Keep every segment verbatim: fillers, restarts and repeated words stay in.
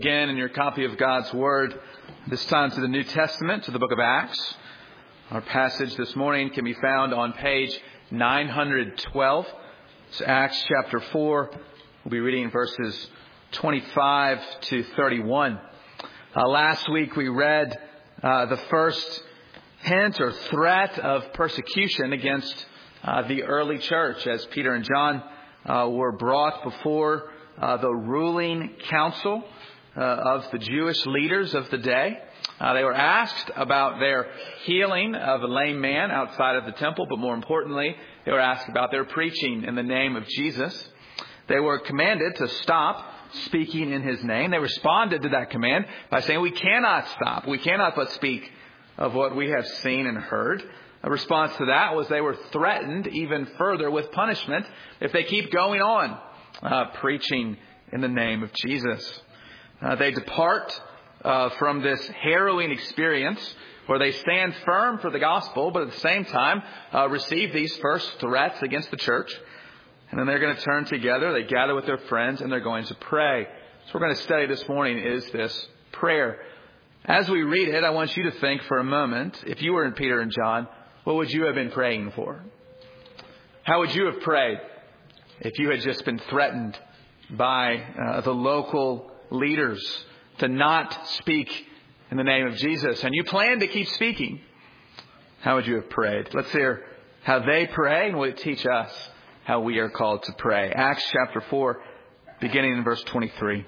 Again, in your copy of God's Word, this time to the New Testament, to the book of Acts. Our passage this morning can be found on page nine hundred twelve. It's Acts chapter four. We'll be reading verses twenty-five to thirty-one. Uh, last week we read uh, the first hint or threat of persecution against uh, the early church as Peter and John uh, were brought before uh, the ruling council Uh, of the Jewish leaders of the day. Uh, they were asked about their healing of a lame man outside of the temple, but more importantly, they were asked about their preaching in the name of Jesus. They were commanded to stop speaking in his name. They responded to that command by saying, we cannot stop. We cannot but speak of what we have seen and heard. A response to that was they were threatened even further with punishment if they keep going on uh, preaching in the name of Jesus. Uh, they depart uh, from this harrowing experience where they stand firm for the gospel, but at the same time uh, receive these first threats against the church. And then they're going to turn together. They gather with their friends and they're going to pray. So we're going to study this morning is this prayer. As we read it, I want you to think for a moment, if you were in Peter and John, what would you have been praying for? How would you have prayed if you had just been threatened by uh, the local leaders to not speak in the name of Jesus, and you plan to keep speaking? How would you have prayed? Let's hear how they pray, and will it teach us how we are called to pray. Acts chapter four, beginning in verse twenty-three.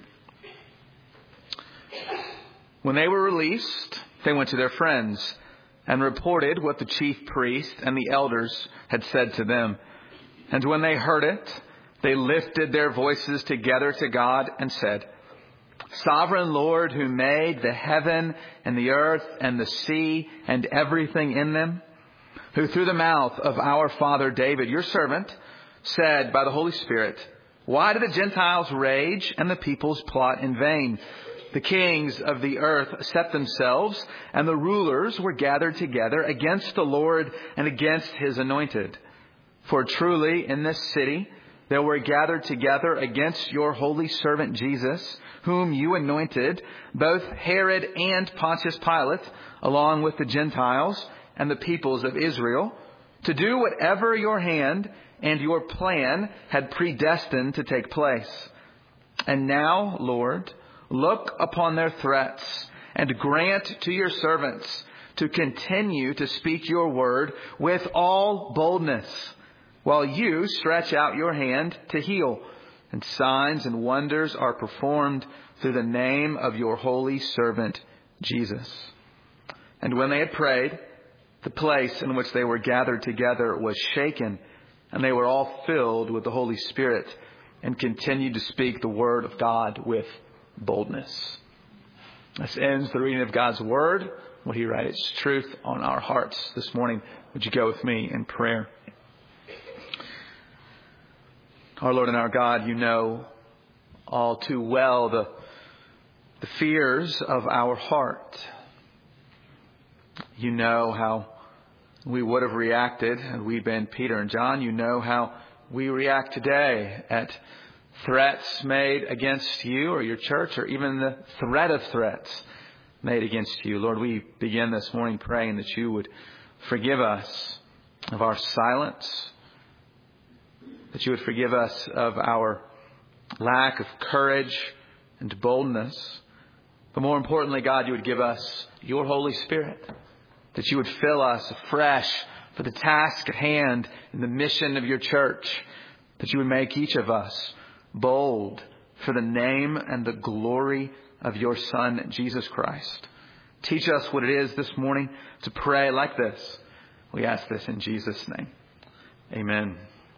When they were released, they went to their friends and reported what the chief priest and the elders had said to them. And when they heard it, they lifted their voices together to God and said, Sovereign Lord, who made the heaven and the earth and the sea and everything in them, who through the mouth of our father David, your servant, said by the Holy Spirit, why do the Gentiles rage and the peoples plot in vain? The kings of the earth set themselves, and the rulers were gathered together against the Lord and against his anointed. For truly in this city there were gathered together against your holy servant Jesus, whom you anointed, both Herod and Pontius Pilate, along with the Gentiles and the peoples of Israel, to do whatever your hand and your plan had predestined to take place. And now, Lord, look upon their threats and grant to your servants to continue to speak your word with all boldness, while you stretch out your hand to heal, and signs and wonders are performed through the name of your holy servant, Jesus. And when they had prayed, the place in which they were gathered together was shaken, and they were all filled with the Holy Spirit and continued to speak the word of God with boldness. This ends the reading of God's word. Will he write its truth on our hearts this morning? Would you go with me in prayer? Our Lord and our God, you know all too well the, the fears of our heart. You know how we would have reacted had we been Peter and John. You know how we react today at threats made against you or your church, or even the threat of threats made against you. Lord, we begin this morning praying that you would forgive us of our silence, that you would forgive us of our lack of courage and boldness. But more importantly, God, you would give us your Holy Spirit, that you would fill us afresh for the task at hand in the mission of your church, that you would make each of us bold for the name and the glory of your Son, Jesus Christ. Teach us what it is this morning to pray like this. We ask this in Jesus' name. Amen.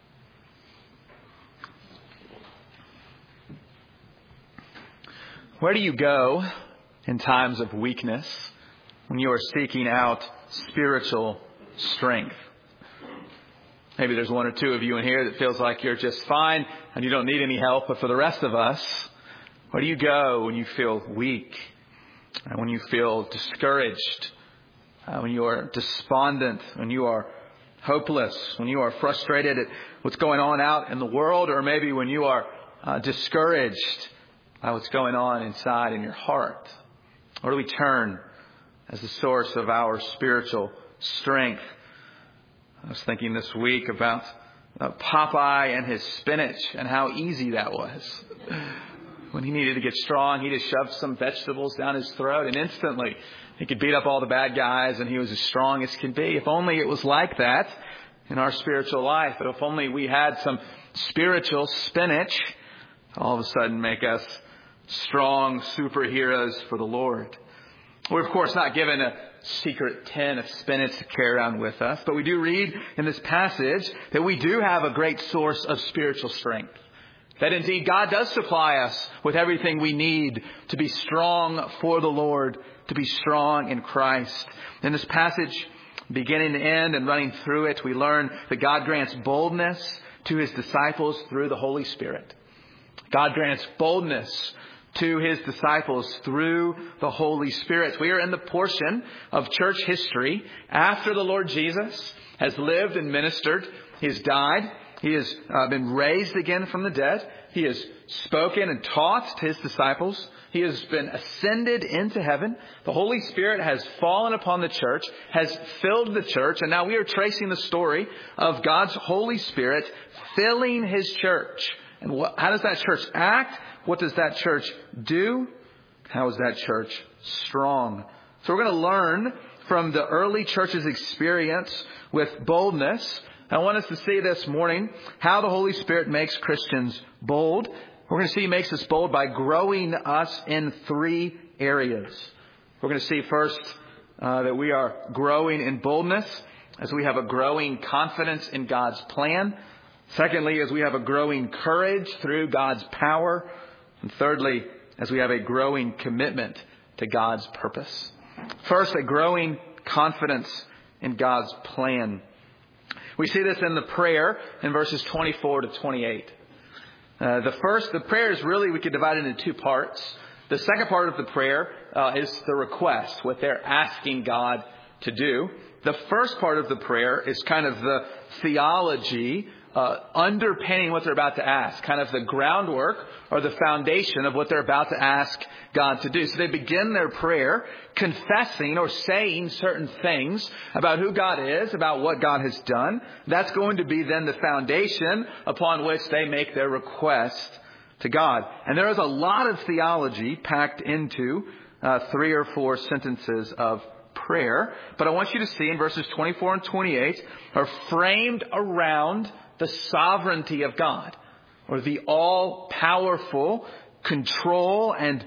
Where do you go in times of weakness when you are seeking out spiritual strength? Maybe there's one or two of you in here that feels like you're just fine and you don't need any help. But for the rest of us, where do you go when you feel weak, and when you feel discouraged, uh, when you are despondent, when you are hopeless, when you are frustrated at what's going on out in the world, or maybe when you are uh, discouraged by what's going on inside in your heart? Where do we turn as the source of our spiritual strength? I was thinking this week about uh, Popeye and his spinach and how easy that was. When he needed to get strong, he just shoved some vegetables down his throat and instantly he could beat up all the bad guys and he was as strong as could be. If only it was like that in our spiritual life. But if only we had some spiritual spinach, all of a sudden make us strong superheroes for the Lord. We're, of course, not given a secret tin of spinach to carry around with us, but we do read in this passage that we do have a great source of spiritual strength. That indeed God does supply us with everything we need to be strong for the Lord, to be strong in Christ. In this passage, beginning to end and running through it, we learn that God grants boldness to his disciples through the Holy Spirit. God grants boldness to his disciples through the Holy Spirit. We are in the portion of church history after the Lord Jesus has lived and ministered. He has died. He has uh, been raised again from the dead. He has spoken and taught to his disciples. He has been ascended into heaven. The Holy Spirit has fallen upon the church, has filled the church. And now we are tracing the story of God's Holy Spirit filling his church. And what, how does that church act? What does that church do? How is that church strong? So we're going to learn from the early church's experience with boldness. I want us to see this morning how the Holy Spirit makes Christians bold. We're going to see he makes us bold by growing us in three areas. We're going to see first uh, that we are growing in boldness as we have a growing confidence in God's plan. Secondly, as we have a growing courage through God's power. And thirdly, as we have a growing commitment to God's purpose. First, a growing confidence in God's plan. We see this in the prayer in verses twenty-four to twenty-eight. Uh, the first, the prayer is really, we could divide it into two parts. The second part of the prayer uh, is the request, what they're asking God to do. The first part of the prayer is kind of the theology uh, underpinning what they're about to ask, kind of the groundwork or the foundation of what they're about to ask God to do. So they begin their prayer confessing or saying certain things about who God is, about what God has done. That's going to be then the foundation upon which they make their request to God. And there is a lot of theology packed into uh, three or four sentences of prayer. But I want you to see in verses twenty-four and twenty-eight are framed around the sovereignty of God, or the all-powerful control and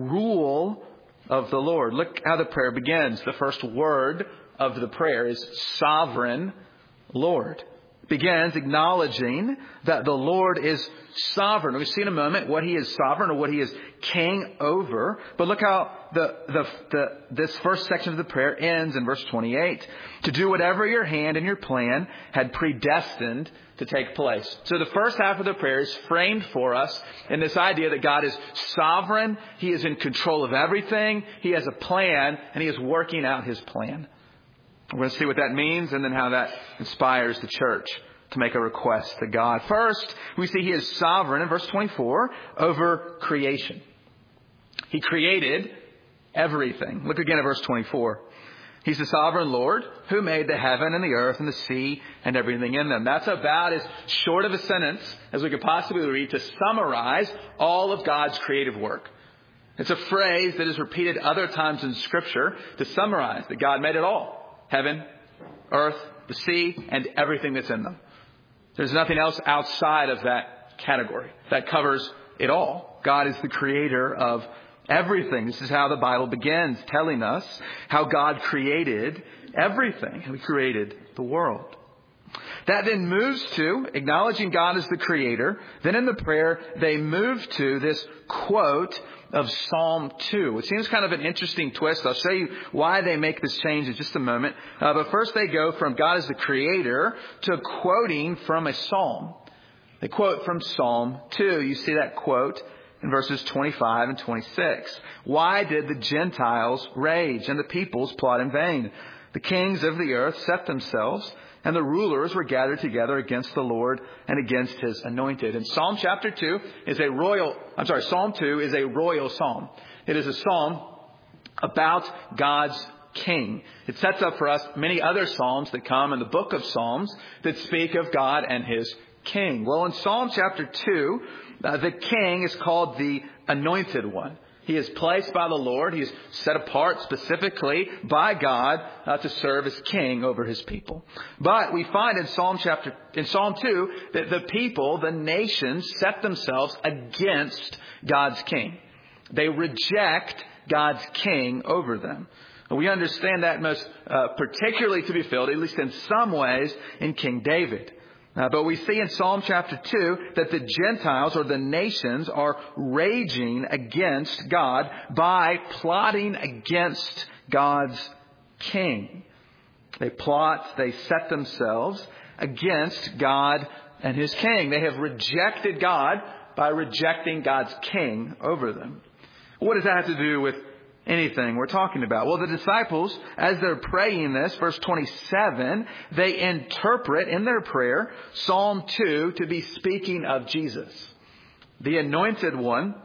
rule of the Lord. Look how the prayer begins. The first word of the prayer is sovereign Lord. It begins acknowledging that the Lord is sovereign. We'll see in a moment what he is sovereign or what he is king over. But look how the, the, the, this first section of the prayer ends in verse twenty-eight. To do whatever your hand and your plan had predestined to take place. So the first half of the prayer is framed for us in this idea that God is sovereign. He is in control of everything. He has a plan and he is working out his plan. We're going to see what that means and then how that inspires the church to make a request to God. First, we see he is sovereign in verse twenty-four over creation. He created everything. Look again at verse twenty-four. He's the sovereign Lord who made the heaven and the earth and the sea and everything in them. That's about as short of a sentence as we could possibly read to summarize all of God's creative work. It's a phrase that is repeated other times in Scripture to summarize that God made it all. Heaven, earth, the sea, and everything that's in them. There's nothing else outside of that category. That covers it all. God is the creator of everything. This is how the Bible begins, telling us how God created everything. He created the world. That then moves to acknowledging God as the creator. Then in the prayer, they move to this quote of Psalm two. It seems kind of an interesting twist. I'll show you why they make this change in just a moment. Uh, but first they go from God as the creator to quoting from a psalm. They quote from Psalm two. You see that quote in verses twenty-five and twenty-six. Why did the Gentiles rage and the peoples plot in vain? The kings of the earth set themselves, and the rulers were gathered together against the Lord and against his anointed. And Psalm chapter two is a royal, I'm sorry, Psalm two is a royal psalm. It is a psalm about God's king. It sets up for us many other psalms that come in the book of Psalms that speak of God and his king. Well, in Psalm chapter two, uh, the king is called the anointed one. He is placed by the Lord. He is set apart specifically by God uh, to serve as king over his people. But we find in Psalm chapter, in Psalm two, that the people, the nations, set themselves against God's king. They reject God's king over them. We understand that most uh, particularly to be filled, at least in some ways, in King David. Uh, but we see in Psalm chapter two that the Gentiles or the nations are raging against God by plotting against God's king. They plot, they set themselves against God and his king. They have rejected God by rejecting God's king over them. What does that have to do with anything we're talking about? Well, the disciples, as they're praying this, verse twenty-seven, they interpret in their prayer Psalm two to be speaking of Jesus, the anointed one,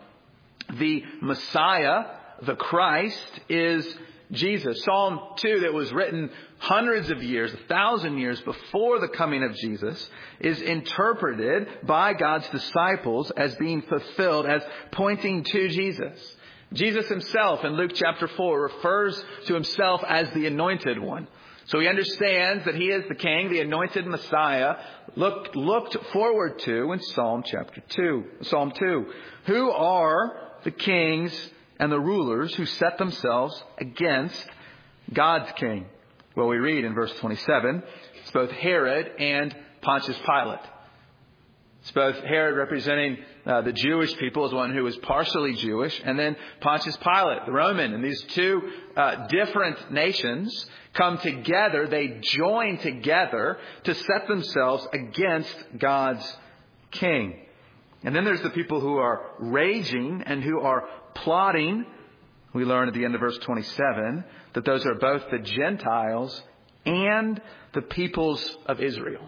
the Messiah, the Christ is Jesus. Psalm two, that was written hundreds of years, a thousand years before the coming of Jesus, is interpreted by God's disciples as being fulfilled, as pointing to Jesus. Jesus himself in Luke chapter four refers to himself as the anointed one. So he understands that he is the king, the anointed Messiah, looked, looked forward to in Psalm chapter two, Psalm two. Who are the kings and the rulers who set themselves against God's king? Well, we read in verse twenty-seven, it's both Herod and Pontius Pilate. It's both Herod representing uh, the Jewish people as one who was partially Jewish, and then Pontius Pilate, the Roman. And these two uh, different nations come together. They join together to set themselves against God's king. And then there's the people who are raging and who are plotting. We learn at the end of verse twenty-seven that those are both the Gentiles and the peoples of Israel.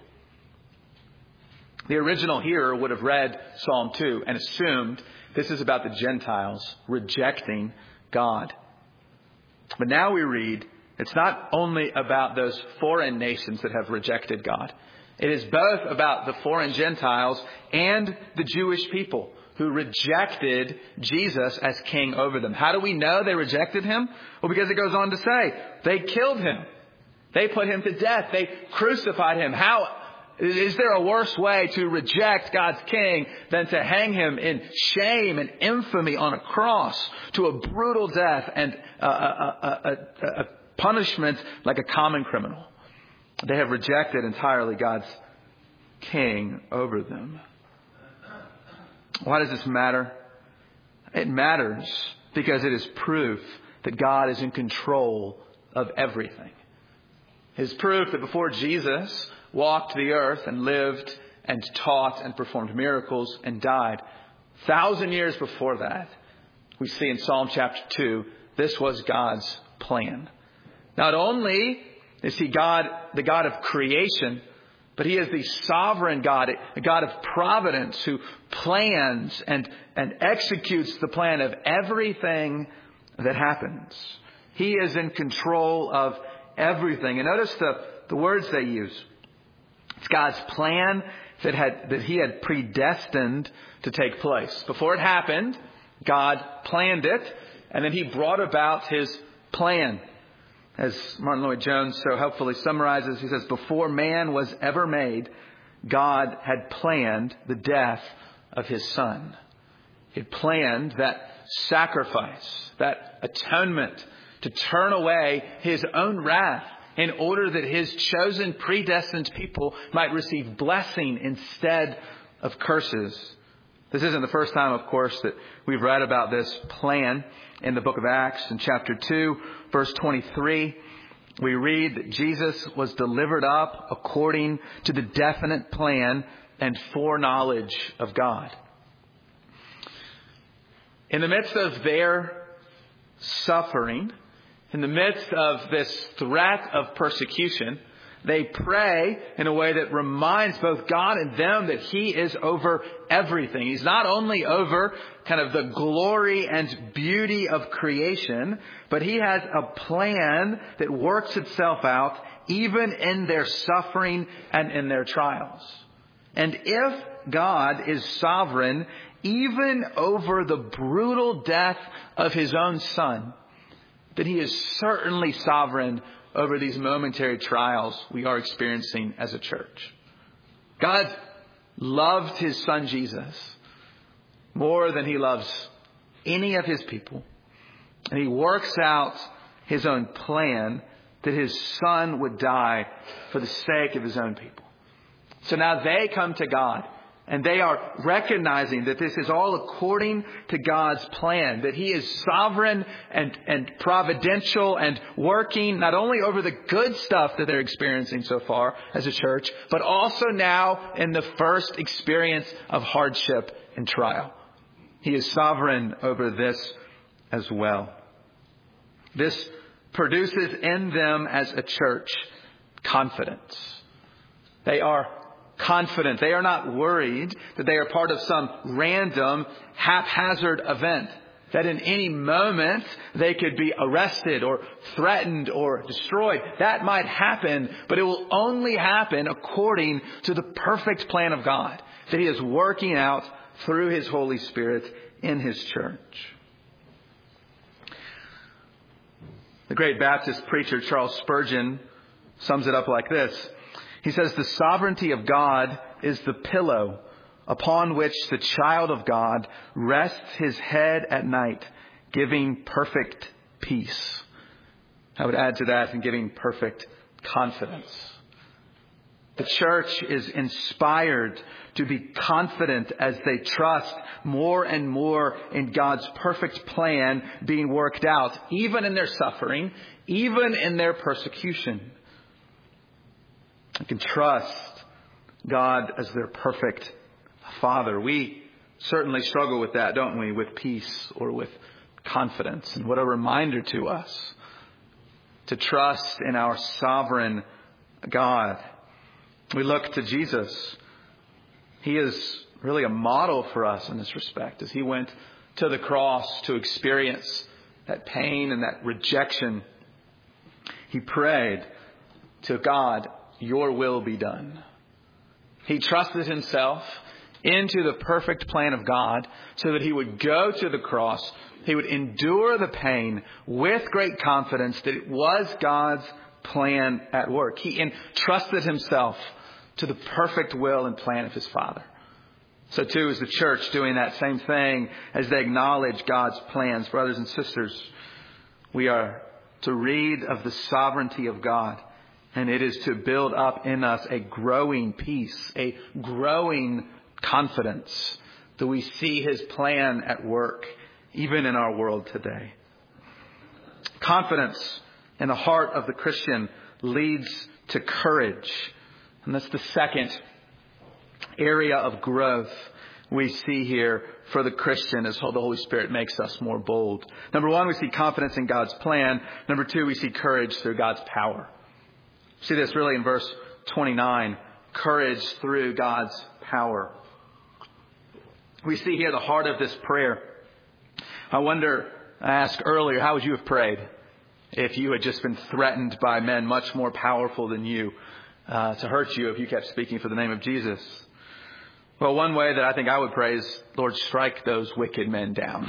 The original hearer would have read Psalm two and assumed this is about the Gentiles rejecting God. But now we read it's not only about those foreign nations that have rejected God. It is both about the foreign Gentiles and the Jewish people who rejected Jesus as king over them. How do we know they rejected him? Well, because it goes on to say they killed him. They put him to death. They crucified him. How is there a worse way to reject God's king than to hang him in shame and infamy on a cross to a brutal death and a, a, a, a, a punishment like a common criminal? They have rejected entirely God's king over them. Why does this matter? It matters because it is proof that God is in control of everything. It is proof that before Jesus walked the earth and lived and taught and performed miracles and died, a thousand years before that, we see in Psalm chapter two, this was God's plan. Not only is he God, the God of creation, but he is the sovereign God, a God of providence who plans and, and executes the plan of everything that happens. He is in control of everything. And notice the, the words they use. It's God's plan that had that he had predestined to take place. Before it happened, God planned it, and then he brought about his plan. As Martin Lloyd-Jones so helpfully summarizes, he says, before man was ever made, God had planned the death of his son. He had planned that sacrifice, that atonement, to turn away his own wrath in order that his chosen, predestined people might receive blessing instead of curses. This isn't the first time, of course, that we've read about this plan in the book of Acts. In chapter two, verse twenty-three, we read that Jesus was delivered up according to the definite plan and foreknowledge of God. In the midst of their suffering, In the midst of this threat of persecution, they pray in a way that reminds both God and them that He is over everything. He's not only over kind of the glory and beauty of creation, but He has a plan that works itself out even in their suffering and in their trials. And if God is sovereign even over the brutal death of His own Son, then He is certainly sovereign over these momentary trials we are experiencing as a church. God loved His Son Jesus more than He loves any of His people. And He works out His own plan that His Son would die for the sake of His own people. So now they come to God, and they are recognizing that this is all according to God's plan, that He is sovereign and, and providential and working not only over the good stuff that they're experiencing so far as a church, but also now in the first experience of hardship and trial. He is sovereign over this as well. This produces in them as a church confidence. They are confident. They are not worried that they are part of some random, haphazard event, that in any moment they could be arrested or threatened or destroyed. That might happen, but it will only happen according to the perfect plan of God that He is working out through His Holy Spirit in His church. The great Baptist preacher Charles Spurgeon sums it up like this. He says, "The sovereignty of God is the pillow upon which the child of God rests his head at night, giving perfect peace." I would add to that, and giving perfect confidence. The church is inspired to be confident as they trust more and more in God's perfect plan being worked out, even in their suffering, even in their persecution. I can trust God as their perfect Father. We certainly struggle with that, don't we? With peace or with confidence. And what a reminder to us to trust in our sovereign God. We look to Jesus. He is really a model for us in this respect as He went to the cross to experience that pain and that rejection. He prayed to God, "Your will be done." He trusted Himself into the perfect plan of God so that He would go to the cross. He would endure the pain with great confidence that it was God's plan at work. He entrusted Himself to the perfect will and plan of His Father. So too is the church doing that same thing as they acknowledge God's plans. Brothers and sisters, we are to read of the sovereignty of God. And it is to build up in us a growing peace, a growing confidence that we see His plan at work, even in our world today. Confidence in the heart of the Christian leads to courage. And that's the second area of growth we see here for the Christian as the Holy Spirit makes us more bold. Number one, we see confidence in God's plan. Number two, we see courage through God's power. See this really in verse twenty-nine. Courage through God's power. We see here the heart of this prayer. I wonder, I asked earlier, how would you have prayed if you had just been threatened by men much more powerful than you uh, to hurt you if you kept speaking for the name of Jesus? Well, one way that I think I would pray is, Lord, strike those wicked men down.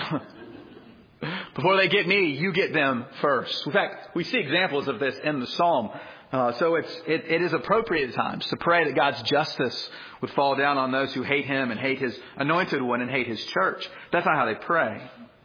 Before they get me, you get them first. In fact, we see examples of this in the Psalm. Uh, so it's, it, it is appropriate at times to pray that God's justice would fall down on those who hate Him and hate His anointed one and hate His church. That's not how they pray.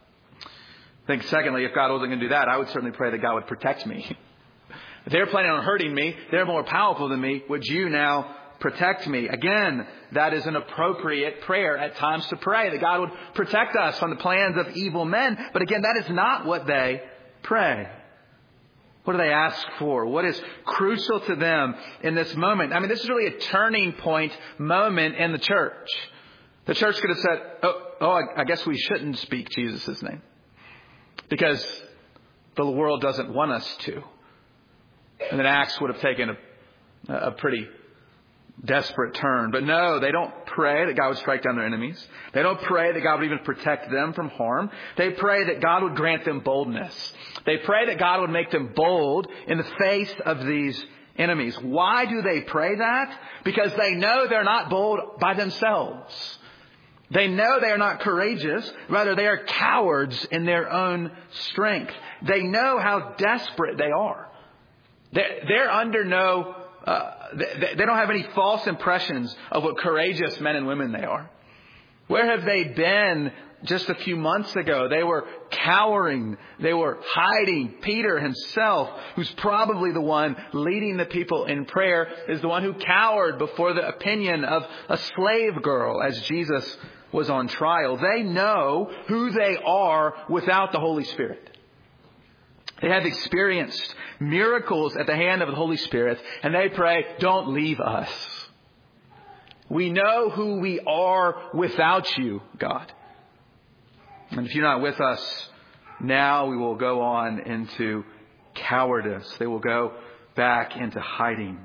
I think secondly, if God wasn't going to do that, I would certainly pray that God would protect me. If they're planning on hurting me, they're more powerful than me. Would you now protect me? Again, that is an appropriate prayer at times to pray, that God would protect us from the plans of evil men. But again, that is not what they pray. What do they ask for? What is crucial to them in this moment? I mean, this is really a turning point moment in the church. The church could have said, oh, oh I guess we shouldn't speak Jesus' name. Because but the world doesn't want us to. And then Acts would have taken a, a pretty desperate turn. But no, they don't pray that God would strike down their enemies. They don't pray that God would even protect them from harm. They pray that God would grant them boldness. They pray that God would make them bold in the face of these enemies. Why do they pray that? Because they know they're not bold by themselves. They know they are not courageous. Rather, they are cowards in their own strength. They know how desperate they are. They're, they're under no, uh, they, they don't have any false impressions of what courageous men and women they are. Where have they been just a few months ago? They were cowering. They were hiding. Peter himself, who's probably the one leading the people in prayer, is the one who cowered before the opinion of a slave girl as Jesus was on trial. They know who they are without the Holy Spirit. They have experienced miracles at the hand of the Holy Spirit, and they pray, don't leave us. We know who we are without you, God. And if you're not with us now, we will go on into cowardice. They will go back into hiding.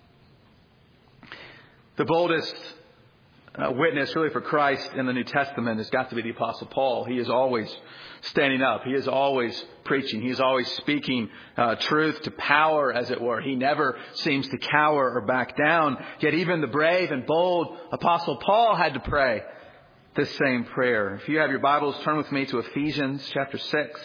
The boldest uh, witness really for Christ in the New Testament has got to be the Apostle Paul. He is always standing up. He is always preaching. He is always speaking uh, truth to power, as it were. He never seems to cower or back down. Yet even the brave and bold Apostle Paul had to pray this same prayer. If you have your Bibles, turn with me to Ephesians chapter six.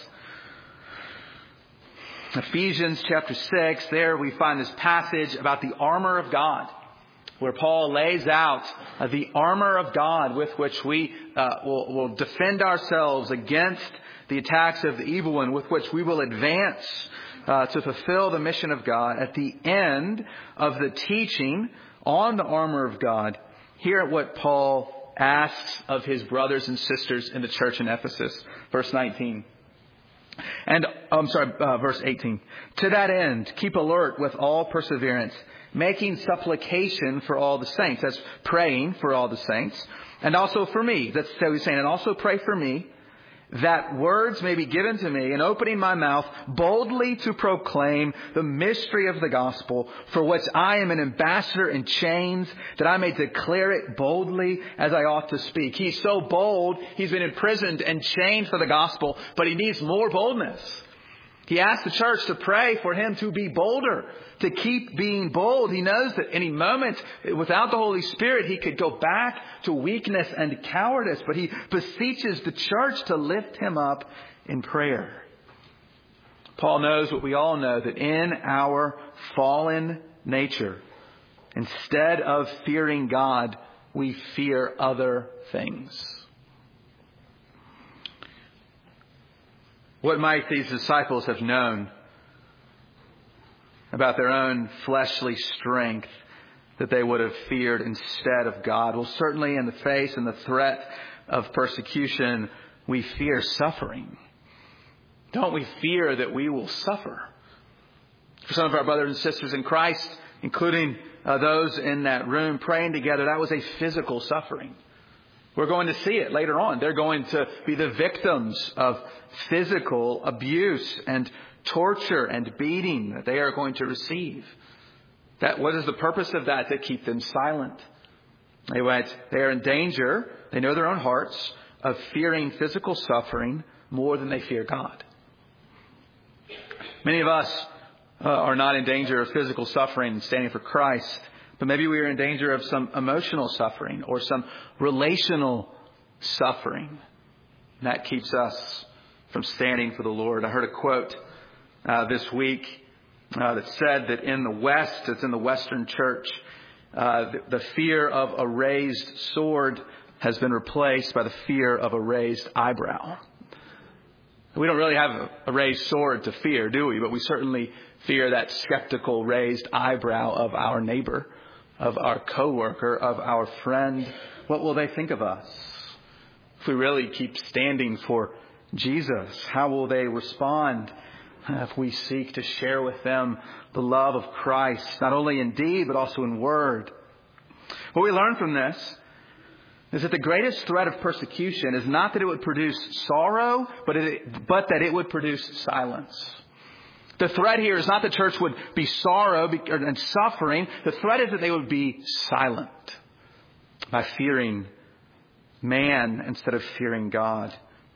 Ephesians chapter six, there we find this passage about the armor of God, where Paul lays out uh, the armor of God with which we uh, will, will defend ourselves against the attacks of the evil one, with which we will advance uh, to fulfill the mission of God. At the end of the teaching on the armor of God, hear what Paul asks of his brothers and sisters in the church in Ephesus. Verse nineteen. And, I'm sorry, uh, verse eighteen. To that end, keep alert with all perseverance, making supplication for all the saints. That's praying for all the saints. And also for me. That's what he's saying. And also pray for me, that words may be given to me in opening my mouth boldly to proclaim the mystery of the gospel, for which I am an ambassador in chains, that I may declare it boldly as I ought to speak. He's so bold, he's been imprisoned and chained for the gospel, but he needs more boldness. He asked the church to pray for him to be bolder, to keep being bold. He knows that any moment without the Holy Spirit, he could go back to weakness and cowardice. But he beseeches the church to lift him up in prayer. Paul knows what we all know, that in our fallen nature, instead of fearing God, we fear other things. What might these disciples have known about their own fleshly strength that they would have feared instead of God? Well, certainly in the face and the threat of persecution, we fear suffering. Don't we fear that we will suffer? For some of our brothers and sisters in Christ, including uh, those in that room praying together, that was a physical suffering. We're going to see it later on. They're going to be the victims of physical abuse and torture and beating that they are going to receive. That, what is the purpose of that? To keep them silent. They went, they are in danger, they know their own hearts, of fearing physical suffering more than they fear God. Many of us uh, are not in danger of physical suffering and standing for Christ. But maybe we are in danger of some emotional suffering or some relational suffering. And that keeps us from standing for the Lord. I heard a quote uh, this week uh, that said that in the West, it's in the Western church, uh, the, the fear of a raised sword has been replaced by the fear of a raised eyebrow. We don't really have a, a raised sword to fear, do we? But we certainly fear that skeptical raised eyebrow of our neighbor, of our coworker, of our friend. What will they think of us? If we really keep standing for Jesus, how will they respond if we seek to share with them the love of Christ, not only in deed, but also in word? What we learn from this is that the greatest threat of persecution is not that it would produce sorrow, but, it, but that it would produce silence. The threat here is not the church would be sorrow and suffering. The threat is that they would be silent by fearing man instead of fearing God.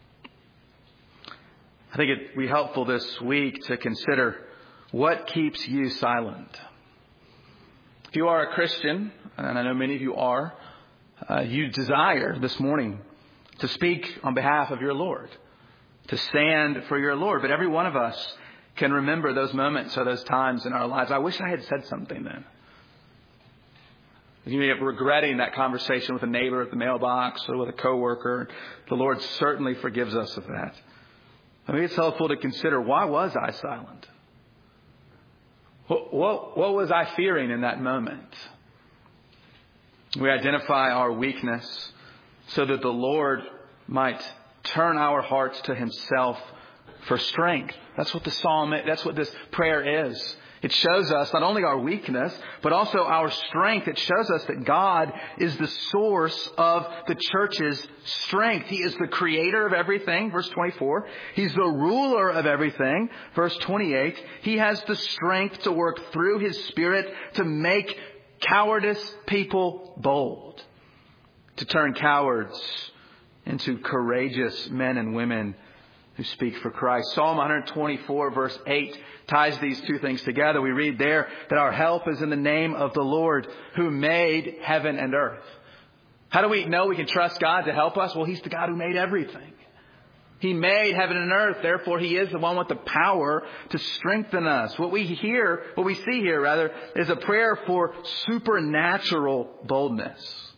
I think it would be helpful this week to consider what keeps you silent. If you are a Christian, and I know many of you are, uh, you desire this morning to speak on behalf of your Lord, to stand for your Lord. But every one of us can remember those moments or those times in our lives. I wish I had said something then. You may be regretting that conversation with a neighbor at the mailbox or with a coworker. The Lord certainly forgives us of that. I mean, it's helpful to consider, why was I silent? What, what, what was I fearing in that moment? We identify our weakness so that the Lord might turn our hearts to Himself for strength. That's what the psalm, that's what this prayer is. It shows us not only our weakness, but also our strength. It shows us that God is the source of the church's strength. He is the creator of everything, verse twenty-four. He's the ruler of everything, verse twenty-eight. He has the strength to work through His Spirit to make cowardice people bold, to turn cowards into courageous men and women who speak for Christ. Psalm one twenty-four, verse eight, ties these two things together. We read there that our help is in the name of the Lord who made heaven and earth. How do we know we can trust God to help us? Well, He's the God who made everything. He made heaven and earth. Therefore, He is the one with the power to strengthen us. What we hear, what we see here, rather, is a prayer for supernatural boldness.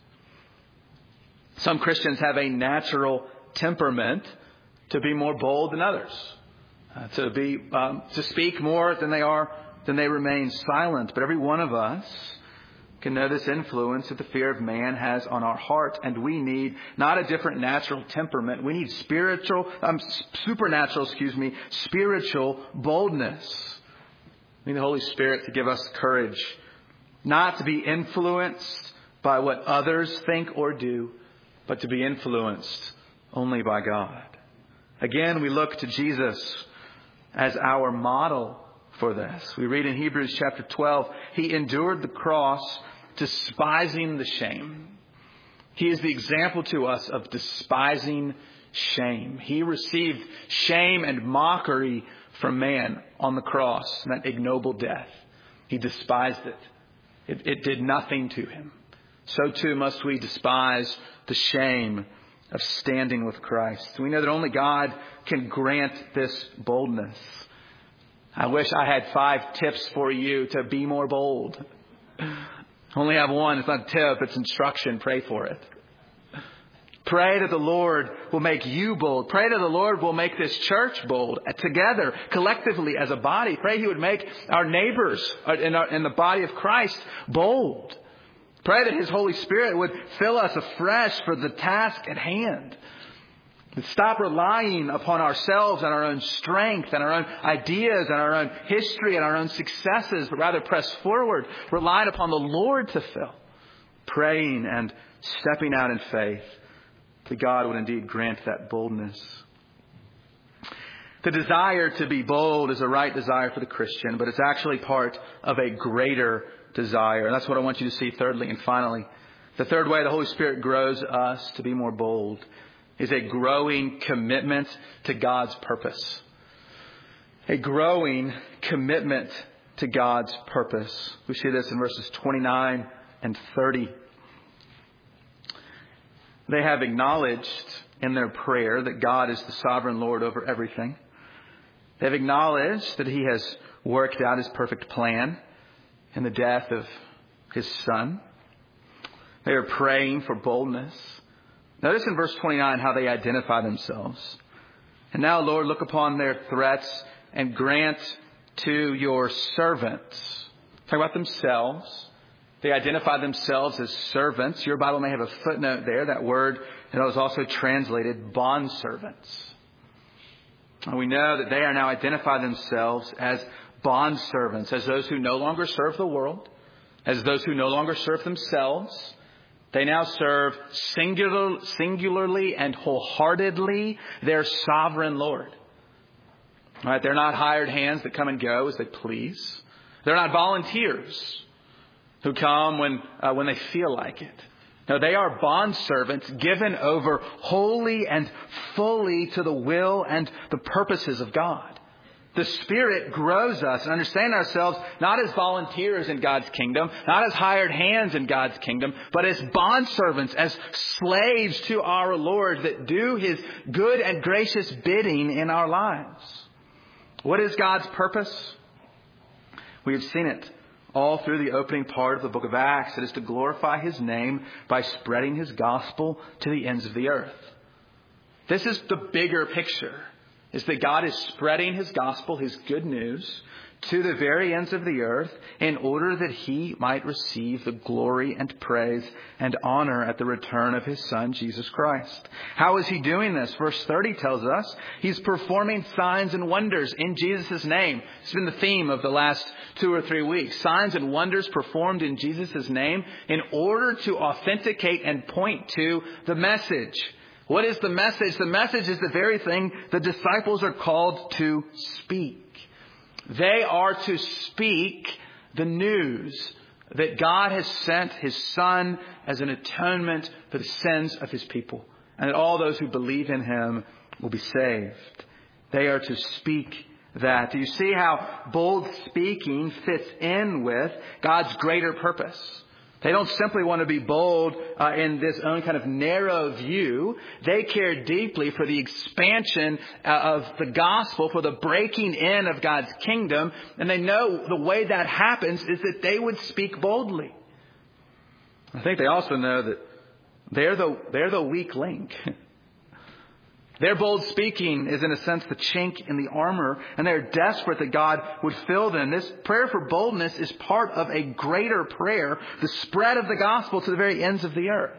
Some Christians have a natural temperament to be more bold than others, uh, to be um, to speak more than they are than they remain silent. But every one of us can know this influence that the fear of man has on our heart, and we need not a different natural temperament. We need spiritual, um, supernatural, excuse me, spiritual boldness. We need the Holy Spirit to give us courage, not to be influenced by what others think or do, but to be influenced only by God. Again, we look to Jesus as our model for this. We read in Hebrews chapter twelve, He endured the cross, despising the shame. He is the example to us of despising shame. He received shame and mockery from man on the cross, that ignoble death. He despised it. It, it did nothing to Him. So too must we despise the shame of standing with Christ. We know that only God can grant this boldness. I wish I had five tips for you to be more bold. I only have one. It's not a tip, it's instruction. Pray for it. Pray that the Lord will make you bold. Pray that the Lord will make this church bold together, collectively as a body. Pray He would make our neighbors in, our, in the body of Christ bold. Pray that His Holy Spirit would fill us afresh for the task at hand. Stop relying upon ourselves and our own strength and our own ideas and our own history and our own successes, but rather press forward, relying upon the Lord to fill, praying and stepping out in faith that God would indeed grant that boldness. The desire to be bold is a right desire for the Christian, but it's actually part of a greater desire. And that's what I want you to see thirdly and finally. The third way the Holy Spirit grows us to be more bold is a growing commitment to God's purpose. A growing commitment to God's purpose. We see this in verses twenty-nine and thirty. They have acknowledged in their prayer that God is the sovereign Lord over everything. They've acknowledged that He has worked out His perfect plan in the death of His Son. They are praying for boldness. Notice in verse twenty-nine how they identify themselves. And now, Lord, look upon their threats and grant to your servants. Talk about themselves. They identify themselves as servants. Your Bible may have a footnote there. That word that was also translated bondservants. And we know that they are now identify themselves as bondservants, as those who no longer serve the world, as those who no longer serve themselves, They now serve singular, singularly and wholeheartedly their sovereign Lord. All right, they're not hired hands that come and go as they please. They're not volunteers who come when uh, when they feel like it. No, they are bondservants given over wholly and fully to the will and the purposes of God. The Spirit grows us and understand ourselves not as volunteers in God's kingdom, not as hired hands in God's kingdom, but as bondservants, as slaves to our Lord that do His good and gracious bidding in our lives. What is God's purpose? We have seen it all through the opening part of the book of Acts. It is to glorify His name by spreading His gospel to the ends of the earth. This is the bigger picture, is that God is spreading His gospel, His good news, to the very ends of the earth in order that He might receive the glory and praise and honor at the return of His Son, Jesus Christ. How is He doing this? Verse thirty tells us He's performing signs and wonders in Jesus' name. It's been the theme of the last two or three weeks. Signs and wonders performed in Jesus' name in order to authenticate and point to the message. What is the message? The message is the very thing the disciples are called to speak. They are to speak the news that God has sent His Son as an atonement for the sins of His people, and that all those who believe in Him will be saved. They are to speak that. Do you see how bold speaking fits in with God's greater purpose? They don't simply want to be bold uh, in this own kind of narrow view. They care deeply for the expansion uh, of the gospel, for the breaking in of God's kingdom. And they know the way that happens is that they would speak boldly. I think they also know that they're the, they're the weak link. Their bold speaking is, in a sense, the chink in the armor, and they're desperate that God would fill them. This prayer for boldness is part of a greater prayer, the spread of the gospel to the very ends of the earth.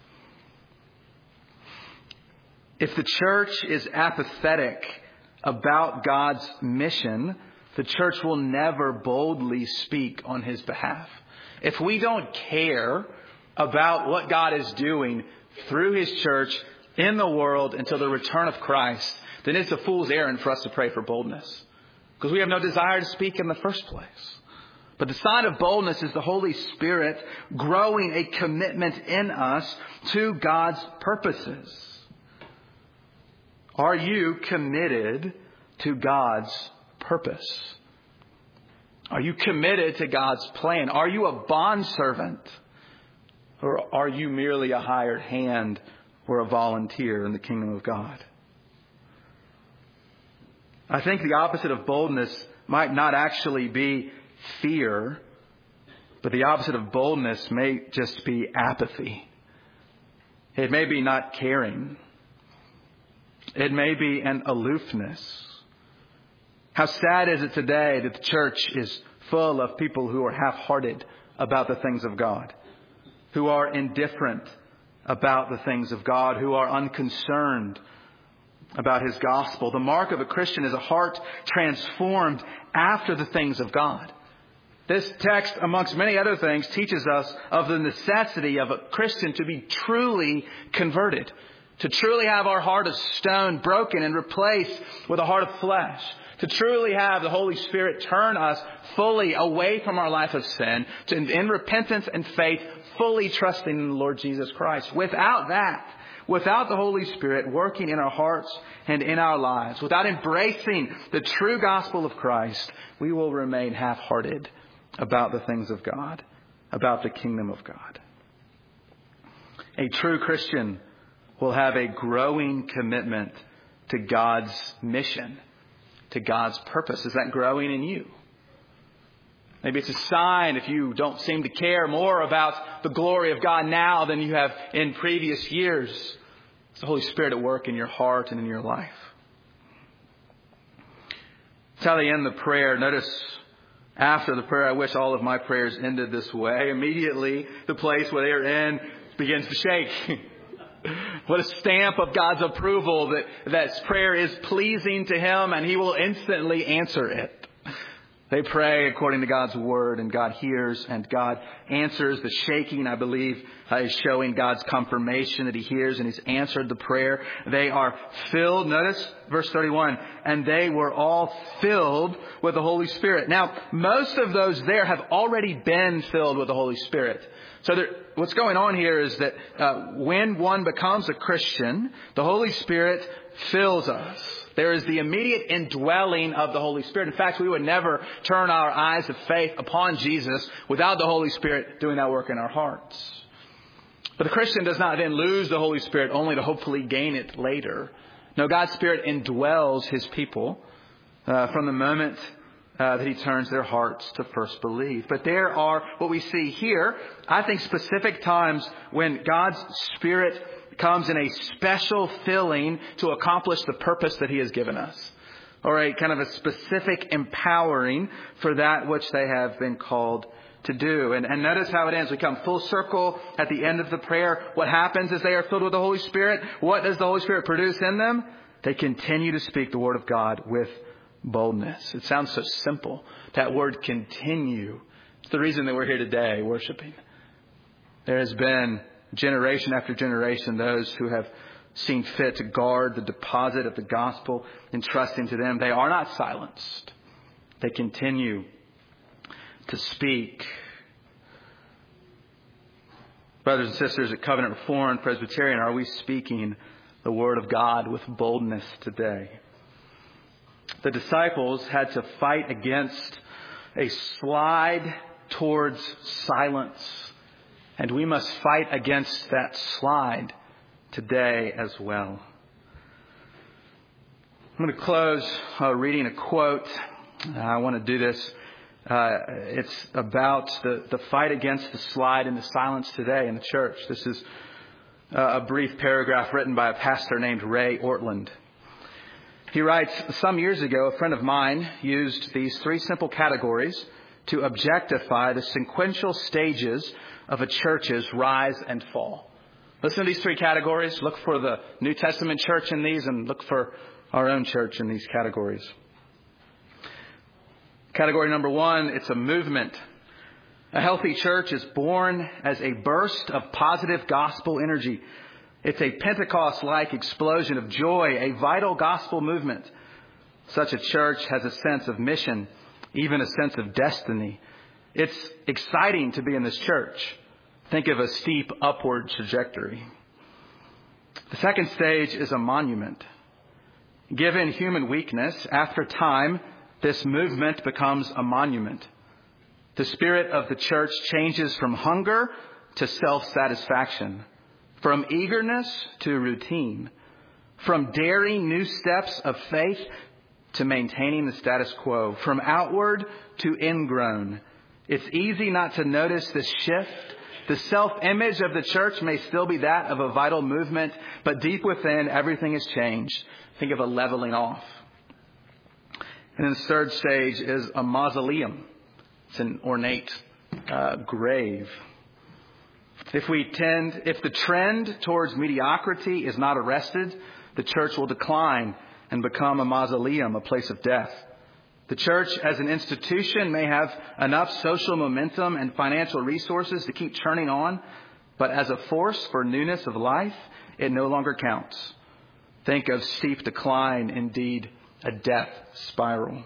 If the church is apathetic about God's mission, the church will never boldly speak on His behalf. If we don't care about what God is doing through His church in the world until the return of Christ, then it's a fool's errand for us to pray for boldness, because we have no desire to speak in the first place. But the sign of boldness is the Holy Spirit growing a commitment in us to God's purposes. Are you committed to God's purpose? Are you committed to God's plan? Are you a bondservant, or are you merely a hired hand or a volunteer in the kingdom of God? I think the opposite of boldness might not actually be fear, but the opposite of boldness may just be apathy. It may be not caring. It may be an aloofness. How sad is it today that the church is full of people who are half-hearted about the things of God, who are indifferent about the things of God, who are unconcerned about His gospel. The mark of a Christian is a heart transformed after the things of God. This text, amongst many other things, teaches us of the necessity of a Christian to be truly converted, to truly have our heart of stone broken and replaced with a heart of flesh, to truly have the Holy Spirit turn us fully away from our life of sin, to, in repentance and faith, fully trusting in the Lord Jesus Christ. Without that, without the Holy Spirit working in our hearts and in our lives, without embracing the true gospel of Christ, we will remain half-hearted about the things of God, about the kingdom of God. A true Christian will have a growing commitment to God's mission, to God's purpose. Is that growing in you? Maybe it's a sign if you don't seem to care more about the glory of God now than you have in previous years. It's the Holy Spirit at work in your heart and in your life. That's how they end the prayer. Notice after the prayer, I wish all of my prayers ended this way. Immediately, the place where they are in begins to shake. What a stamp of God's approval, that, that prayer is pleasing to Him and He will instantly answer it. They pray according to God's word, and God hears and God answers. The shaking, I believe, uh, is showing God's confirmation that he hears and he's answered the prayer. They are filled. Notice verse thirty-one. And they were all filled with the Holy Spirit. Now, most of those there have already been filled with the Holy Spirit. So there, what's going on here is that uh, when one becomes a Christian, the Holy Spirit fills us. There is the immediate indwelling of the Holy Spirit. In fact, we would never turn our eyes of faith upon Jesus without the Holy Spirit doing that work in our hearts. But the Christian does not then lose the Holy Spirit only to hopefully gain it later. No, God's Spirit indwells his people uh, from the moment uh, that he turns their hearts to first believe. But there are, what we see here, I think, specific times when God's Spirit comes in a special filling to accomplish the purpose that he has given us. Or a kind of a specific empowering for that which they have been called to do. And, and notice how it ends. We come full circle at the end of the prayer. What happens is they are filled with the Holy Spirit. What does the Holy Spirit produce in them? They continue to speak the word of God with boldness. It sounds so simple. That word continue. It's the reason that we're here today worshiping. There has been generation after generation, those who have seen fit to guard the deposit of the gospel, entrusting to them. They are not silenced. They continue to speak. Brothers and sisters at Covenant Reformed Presbyterian, are we speaking the word of God with boldness today? The disciples had to fight against a slide towards silence. And we must fight against that slide today as well. I'm going to close uh, reading a quote. Uh, I want to do this. Uh, it's about the, the fight against the slide and the silence today in the church. This is uh, a brief paragraph written by a pastor named Ray Ortland. He writes, some years ago, a friend of mine used these three simple categories to objectify the sequential stages of a church's rise and fall. Listen to these three categories. Look for the New Testament church in these, and look for our own church in these categories. Category number one, it's a movement. A healthy church is born as a burst of positive gospel energy. It's a Pentecost-like explosion of joy, a vital gospel movement. Such a church has a sense of mission, even a sense of destiny. It's exciting to be in this church. Think of a steep upward trajectory. The second stage is a monument. Given human weakness, after time, this movement becomes a monument. The spirit of the church changes from hunger to self-satisfaction, from eagerness to routine, from daring new steps of faith to maintaining the status quo, from outward to ingrown. It's easy not to notice this shift. The self-image of the church may still be that of a vital movement, but deep within, everything has changed. Think of a leveling off. And then the third stage is a mausoleum. It's an ornate uh, grave. If we tend, if the trend towards mediocrity is not arrested, the church will decline and become a mausoleum, a place of death. The church as an institution may have enough social momentum and financial resources to keep churning on, but as a force for newness of life, it no longer counts. Think of steep decline, indeed a death spiral.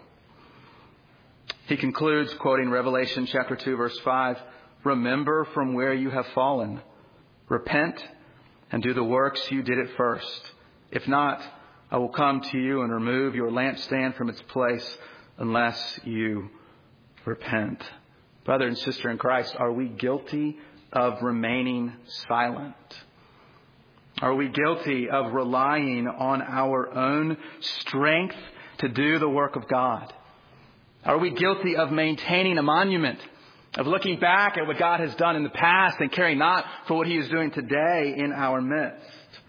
He concludes, quoting Revelation chapter two, verse five, remember from where you have fallen. Repent and do the works you did at first. If not, I will come to you and remove your lampstand from its place unless you repent. Brother and sister in Christ, are we guilty of remaining silent? Are we guilty of relying on our own strength to do the work of God? Are we guilty of maintaining a monument, of looking back at what God has done in the past and caring not for what He is doing today in our midst?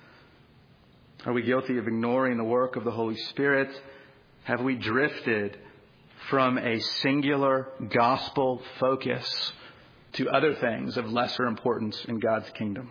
Are we guilty of ignoring the work of the Holy Spirit? Have we drifted from a singular gospel focus to other things of lesser importance in God's kingdom?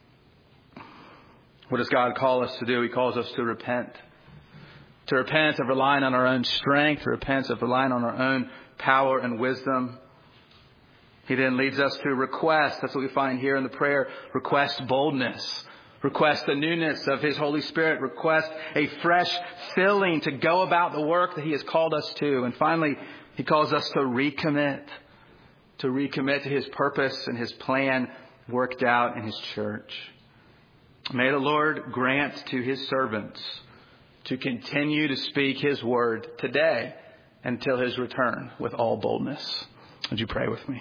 What does God call us to do? He calls us to repent. To repent of relying on our own strength, to repent of relying on our own power and wisdom. He then leads us to request. That's what we find here in the prayer. Request boldness. Request the newness of His Holy Spirit. Request a fresh filling to go about the work that He has called us to. And finally, He calls us to recommit. To recommit to His purpose and His plan worked out in His church. May the Lord grant to His servants to continue to speak His word today until His return with all boldness. Would you pray with me?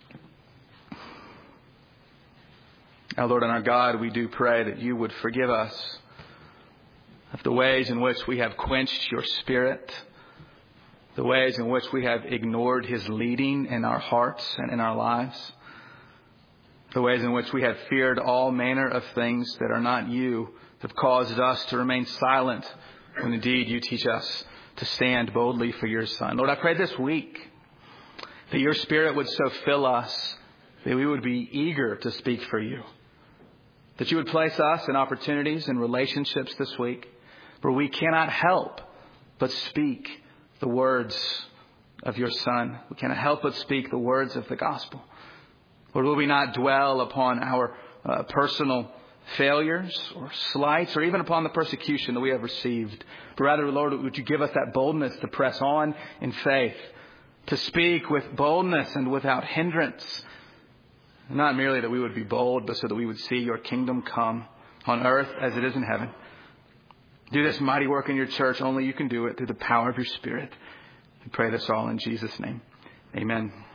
Our Lord and our God, we do pray that You would forgive us of the ways in which we have quenched Your Spirit, the ways in which we have ignored His leading in our hearts and in our lives, the ways in which we have feared all manner of things that are not You, that have caused us to remain silent when indeed You teach us to stand boldly for Your Son. Lord, I pray this week that Your Spirit would so fill us that we would be eager to speak for You. That You would place us in opportunities and relationships this week where we cannot help but speak the words of Your Son. We cannot help but speak the words of the gospel. Lord, will we not dwell upon our uh, personal failures or slights or even upon the persecution that we have received. But rather, Lord, would You give us that boldness to press on in faith, to speak with boldness and without hindrance. Not merely that we would be bold, but so that we would see Your kingdom come on earth as it is in heaven. Do this mighty work in Your church. Only You can do it through the power of Your Spirit. We pray this all in Jesus' name. Amen.